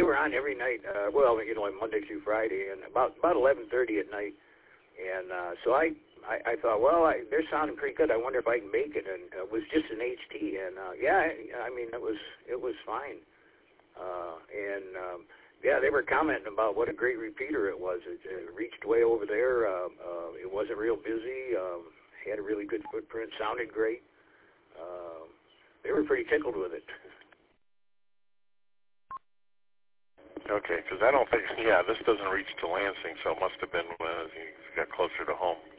were on every night. Well, like Monday through Friday, and about 11:30 at night. And so I thought, well, they're sounding pretty good. I wonder if I can make it. And it was just an HT, and I mean, it was fine. Yeah, they were commenting about what a great repeater it was. It reached way over there. It wasn't real busy. Had a really good footprint. Sounded great. They were pretty tickled with it. Okay, because I don't think, this doesn't reach to Lansing, so it must have been when you got closer to home.